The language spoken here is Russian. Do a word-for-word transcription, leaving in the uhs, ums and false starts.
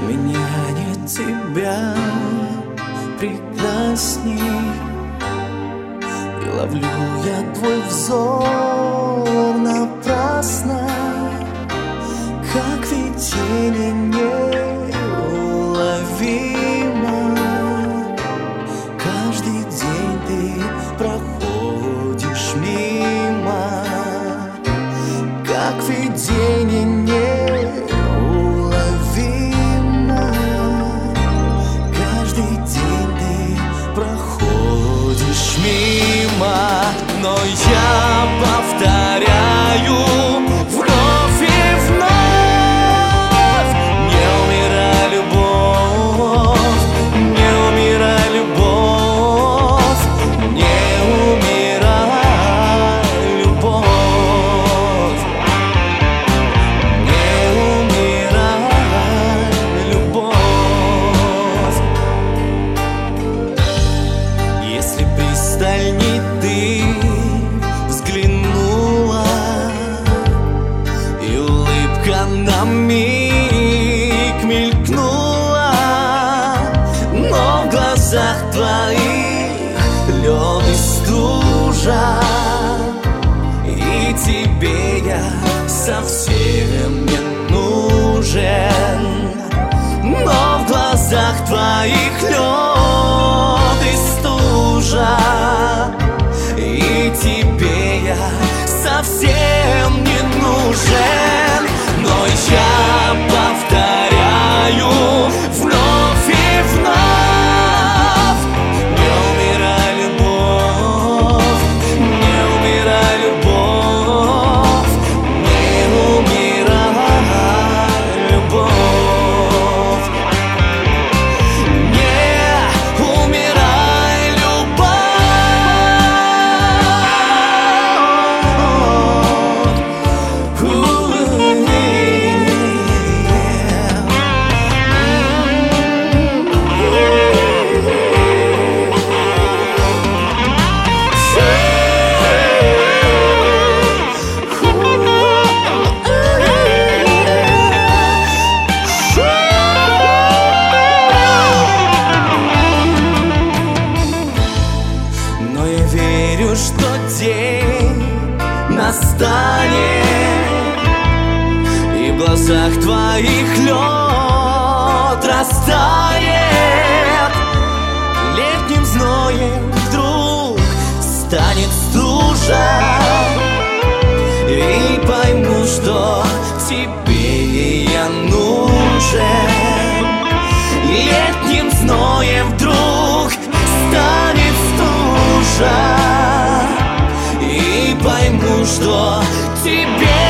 меня нет тебя прекрасней. И ловлю я твой взор напрасно, как видение неуловимо. Каждый день ты проходишь мимо, как видение неуловимо. Каждый день ты проходишь мимо, но я повторяю вновь и вновь: не умирай, любовь, не умирай, любовь, не умирай, любовь, не умирай, любовь. Если пристальней ты взглянула, и улыбка на миг мелькнула, но в глазах твоих лед и стужа, и тебе я совсем не нужен. Но в глазах твоих лед и стужа, и тебе я совсем не нужен. Но я повторяю вновь и вновь: не умирай, любовь, не умирай, любовь, не умирай, любовь, не умирай, но я верю, что день настанет, и в глазах твоих лед растает. Летним зноем вдруг станет стужа, и пойму, что тебе я нужен. Летним зноем вдруг станет стужа, и пойму, что тебе